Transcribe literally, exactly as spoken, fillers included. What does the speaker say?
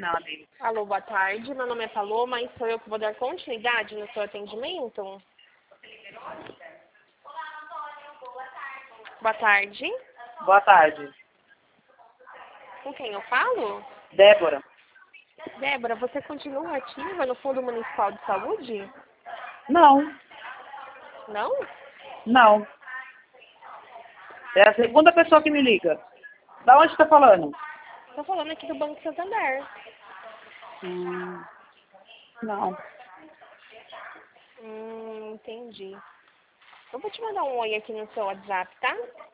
janela dele. Alô, boa tarde. Meu nome é Paloma e sou eu que vou dar continuidade no seu atendimento. Boa tarde. Boa tarde. Com quem eu falo? Débora. Débora, você continua ativa no Fundo Municipal de Saúde? Não, Não? não. É a segunda pessoa que me liga. Da onde está falando? Estou falando aqui do Banco Santander. Hum, não. Hum, entendi. Eu vou te mandar um oi aqui no seu WhatsApp, tá?